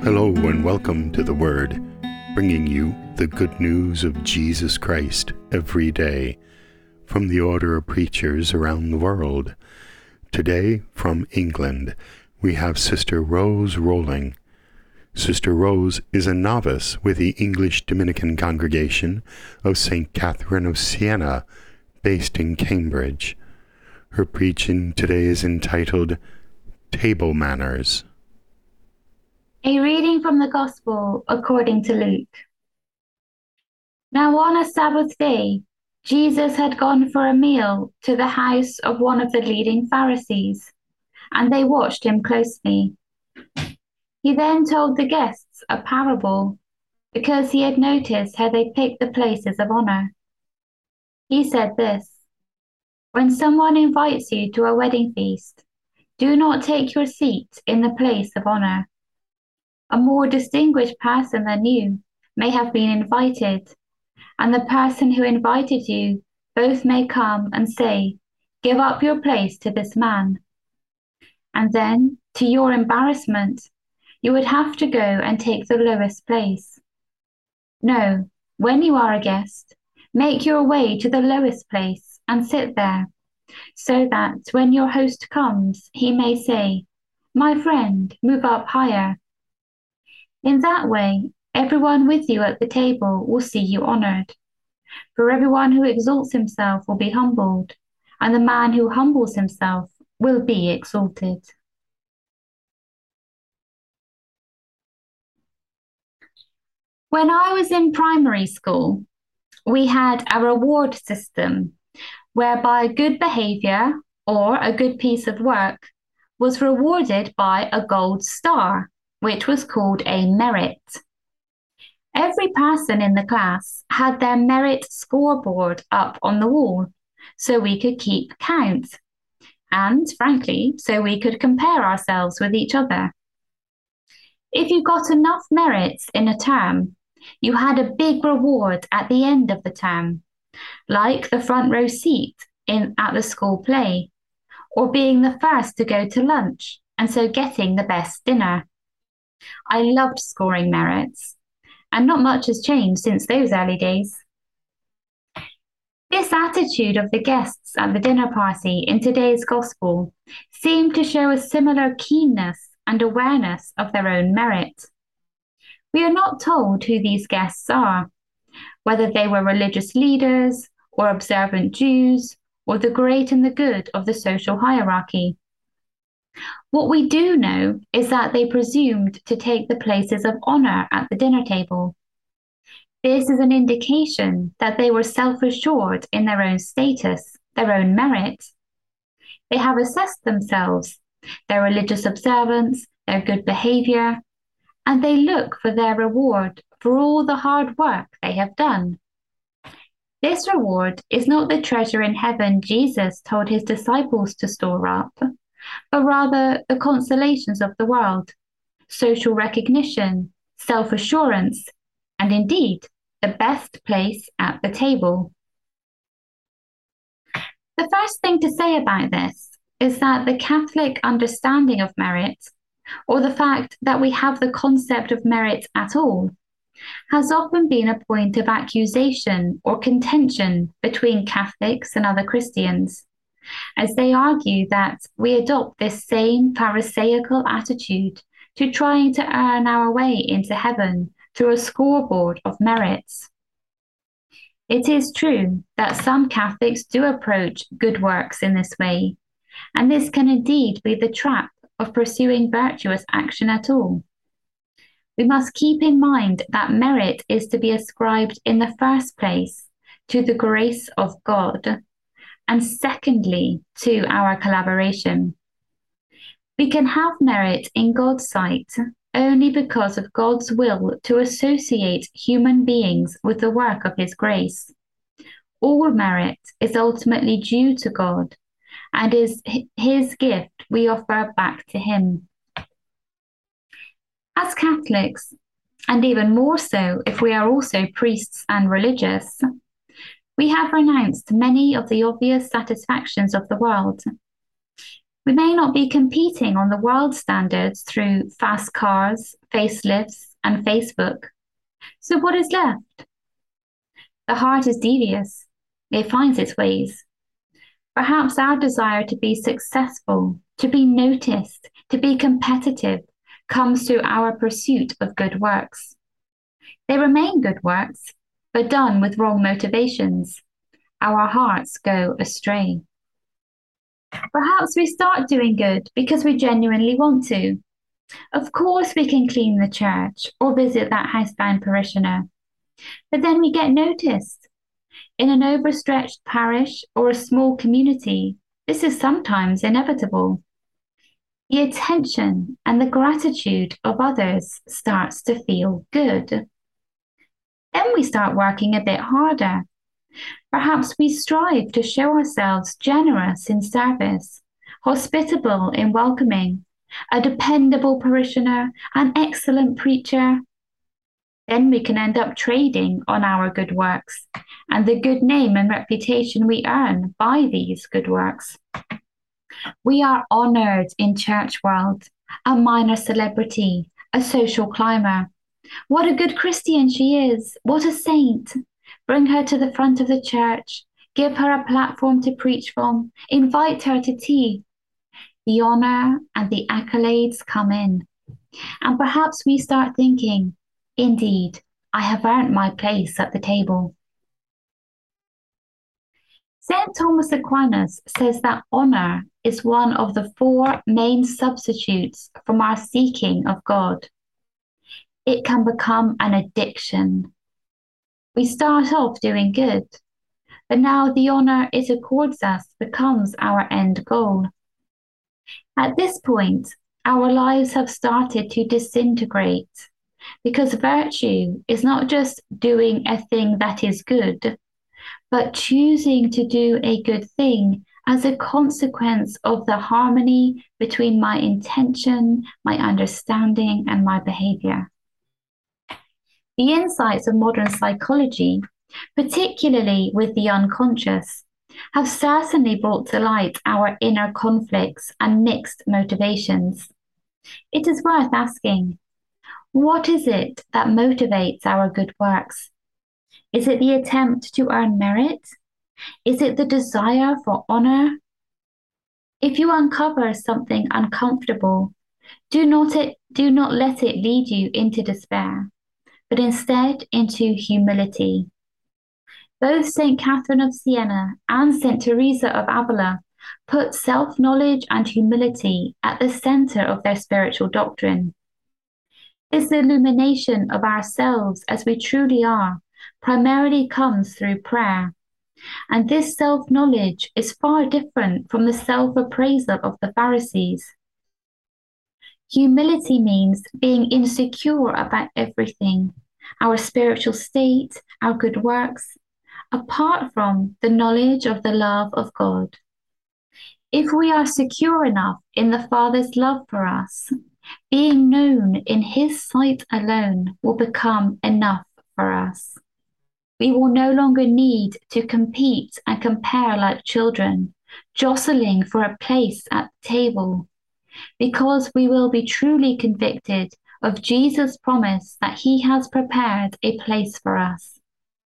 Hello and welcome to The Word, bringing you the good news of Jesus Christ every day from the order of preachers around the world. Today, from England, we have Sister Rose Rowling. Sister Rose is a novice with the English Dominican congregation of St. Catherine of Siena, based in Cambridge. Her preaching today is entitled Table Manners. A reading from the Gospel according to Luke. Now on a Sabbath day, Jesus had gone for a meal to the house of one of the leading Pharisees, and they watched him closely. He then told the guests a parable, because he had noticed how they picked the places of honor. He said this: "When someone invites you to a wedding feast, do not take your seat in the place of honor. A more distinguished person than you may have been invited, and the person who invited you both may come and say, 'Give up your place to this man.' And then, to your embarrassment, you would have to go and take the lowest place. No, when you are a guest, make your way to the lowest place and sit there, so that when your host comes, he may say, 'My friend, move up higher.' In that way, everyone with you at the table will see you honored. For everyone who exalts himself will be humbled, and the man who humbles himself will be exalted." When I was in primary school, we had a reward system whereby good behavior or a good piece of work was rewarded by a gold star, which was called a merit. Every person in the class had their merit scoreboard up on the wall, so we could keep count, and frankly, so we could compare ourselves with each other. If you got enough merits in a term, you had a big reward at the end of the term, like the front row seat at the school play, or being the first to go to lunch, and so getting the best dinner. I loved scoring merits, and not much has changed since those early days. This attitude of the guests at the dinner party in today's Gospel seemed to show a similar keenness and awareness of their own merit. We are not told who these guests are, whether they were religious leaders or observant Jews or the great and the good of the social hierarchy. What we do know is that they presumed to take the places of honor at the dinner table. This is an indication that they were self-assured in their own status, their own merit. They have assessed themselves, their religious observance, their good behavior, and they look for their reward for all the hard work they have done. This reward is not the treasure in heaven Jesus told his disciples to store up, but rather the consolations of the world, social recognition, self-assurance, and indeed, the best place at the table. The first thing to say about this is that the Catholic understanding of merit, or the fact that we have the concept of merit at all, has often been a point of accusation or contention between Catholics and other Christians, as they argue that we adopt this same Pharisaical attitude to trying to earn our way into heaven through a scoreboard of merits. It is true that some Catholics do approach good works in this way, and this can indeed be the trap of pursuing virtuous action at all. We must keep in mind that merit is to be ascribed in the first place to the grace of God, and secondly, to our collaboration. We can have merit in God's sight only because of God's will to associate human beings with the work of his grace. All merit is ultimately due to God and is his gift we offer back to him. As Catholics, and even more so if we are also priests and religious, we have renounced many of the obvious satisfactions of the world. We may not be competing on the world standards through fast cars, facelifts, and Facebook. So what is left? The heart is devious. It finds its ways. Perhaps our desire to be successful, to be noticed, to be competitive, comes through our pursuit of good works. They remain good works, but done with wrong motivations. Our hearts go astray. Perhaps we start doing good because we genuinely want to. Of course, we can clean the church or visit that housebound parishioner. But then we get noticed. In an overstretched parish or a small community, this is sometimes inevitable. The attention and the gratitude of others starts to feel good. Then we start working a bit harder. Perhaps we strive to show ourselves generous in service, hospitable in welcoming, a dependable parishioner, an excellent preacher. Then we can end up trading on our good works and the good name and reputation we earn by these good works. We are honored in church world, a minor celebrity, a social climber. What a good Christian she is, what a saint. Bring her to the front of the church, give her a platform to preach from, invite her to tea. The honor and the accolades come in. And perhaps we start thinking, indeed, I have earned my place at the table. St. Thomas Aquinas says that honor is one of the 4 main substitutes from our seeking of God. It can become an addiction. We start off doing good, but now the honor it accords us becomes our end goal. At this point, our lives have started to disintegrate because virtue is not just doing a thing that is good, but choosing to do a good thing as a consequence of the harmony between my intention, my understanding, and my behavior. The insights of modern psychology, particularly with the unconscious, have certainly brought to light our inner conflicts and mixed motivations. It is worth asking, what is it that motivates our good works? Is it the attempt to earn merit? Is it the desire for honor? If you uncover something uncomfortable, do not let it lead you into despair, but instead into humility. Both St. Catherine of Siena and St. Teresa of Avila put self-knowledge and humility at the center of their spiritual doctrine. This illumination of ourselves as we truly are primarily comes through prayer, and this self-knowledge is far different from the self-appraisal of the Pharisees. Humility means being insecure about everything, our spiritual state, our good works, apart from the knowledge of the love of God. If we are secure enough in the Father's love for us, being known in His sight alone will become enough for us. We will no longer need to compete and compare like children, jostling for a place at the table, because we will be truly convicted of Jesus' promise that He has prepared a place for us.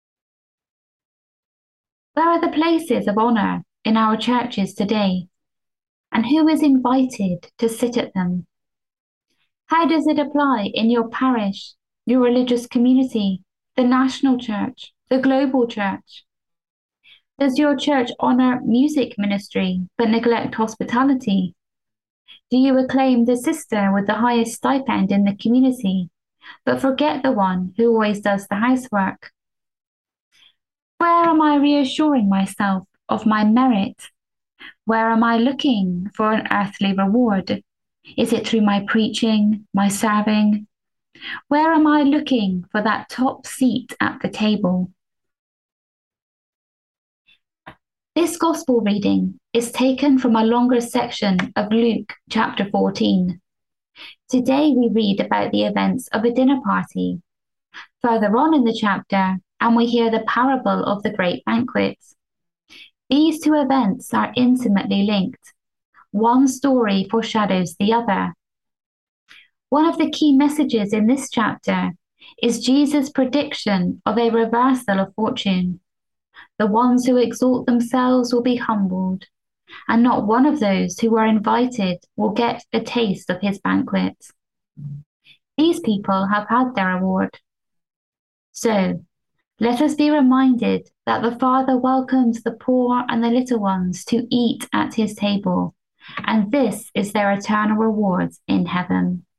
Where are the places of honor in our churches today? And who is invited to sit at them? How does it apply in your parish, your religious community, the national church, the global church? Does your church honor music ministry but neglect hospitality? Do you acclaim the sister with the highest stipend in the community, but forget the one who always does the housework? Where am I reassuring myself of my merit? Where am I looking for an earthly reward? Is it through my preaching, my serving? Where am I looking for that top seat at the table? This gospel reading is taken from a longer section of Luke chapter 14. Today we read about the events of a dinner party. Further on in the chapter, and we hear the parable of the great banquet. These two events are intimately linked. One story foreshadows the other. One of the key messages in this chapter is Jesus' prediction of a reversal of fortune. The ones who exalt themselves will be humbled, and not one of those who are invited will get a taste of his banquet. These people have had their reward. So, let us be reminded that the Father welcomes the poor and the little ones to eat at his table, and this is their eternal reward in heaven.